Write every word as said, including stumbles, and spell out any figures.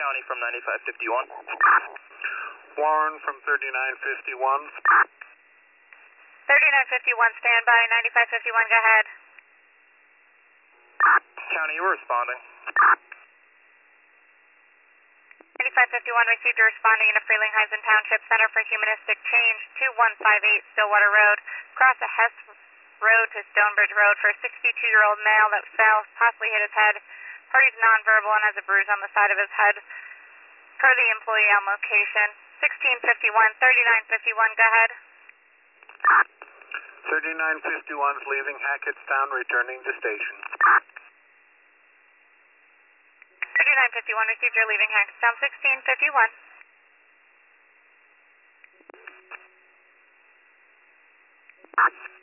County from ninety-five fifty-one. Warren from thirty-nine fifty-one. thirty-nine fifty-one, standby, ninety-five fifty-one, go ahead. County, you were responding. ninety-five fifty-one received a responding in a Frelinghuysen Township Center for Humanistic Change, two one five eight Stillwater Road. Cross a Hess Road to Stonebridge Road for a sixty-two-year-old male that fell, possibly hit his head. Party's nonverbal and has a bruise on the side of his head. Per the employee on location. sixteen fifty-one, thirty-nine fifty-one, go ahead. thirty-nine fifty-one is leaving Hackettstown, returning to station. thirty-nine fifty-one received your leaving Hackettstown, sixteen fifty-one.